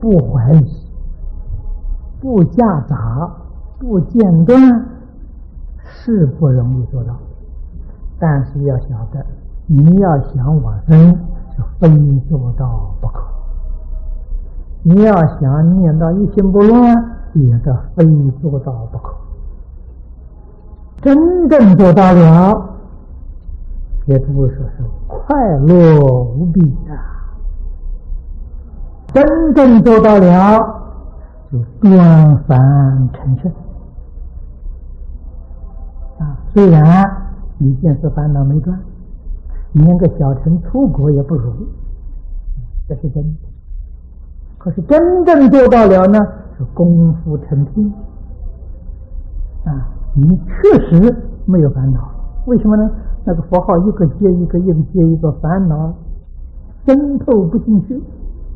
不怀疑，不夹杂，不间断，是不容易做到。但是要晓得，你要想往生，是非做到不可；你要想念到一心不乱，也是非做到不可。真正做到了，也只会说是快乐无比啊！真正做到了，就断烦成圣啊！虽然一件事烦恼没断，连个小乘出国也不如，这是真的。可是真正做到了呢，是功夫成片啊！你确实没有烦恼，为什么呢？那个佛号一个接一个，一个接一个，烦恼渗透不进去。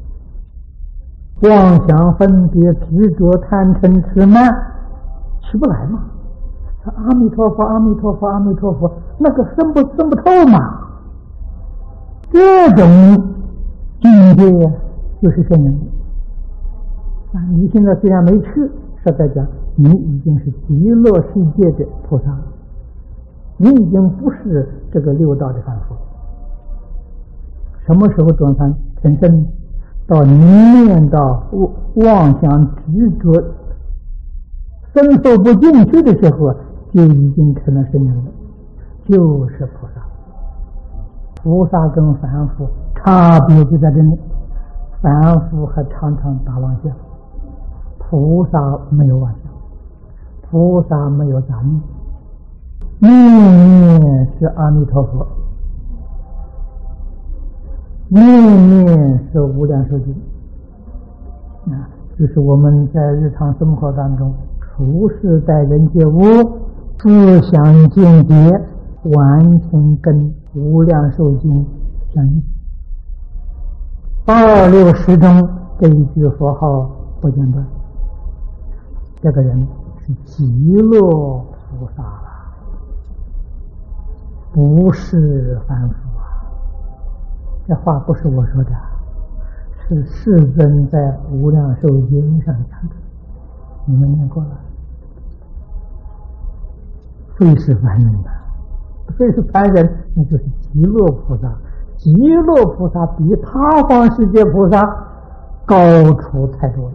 妄想分别执着贪嗔痴慢起不来嘛？阿弥陀佛，阿弥陀佛，阿弥陀佛，那个渗不透嘛？这种境界就是圣人啊！你现在虽然没去，实在讲，你已经是极乐世界的菩萨，你已经不是这个六道的凡夫。什么时候转凡成圣？到念到妄想执着伸手不进去的时候，就已经成了圣人了，就是菩萨。菩萨跟凡夫差别就在这里，凡夫还常常打妄想，菩萨没有妄想，菩萨没有杂念，念念是阿弥陀佛，念念是无量寿经啊，就是我们在日常生活当中处事待人接物，思想见解完全跟无量寿经相应。260中这一句佛号不间断，这个人是极乐菩萨了，不是凡夫。这话不是我说的，是世尊在无量寿经上讲的，你们念过了。非是凡人的，非是凡人，那就是极乐菩萨。极乐菩萨比他方世界菩萨高出太多了。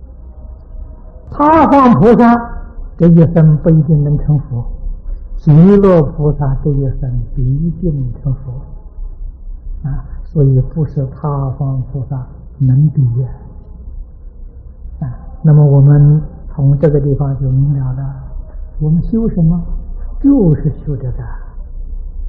他方菩萨这一生不一定能成佛，极乐菩萨这一生必定成佛啊！所以不是他方菩萨能比啊！那么我们从这个地方就明了了，我们修什么？就是修这个。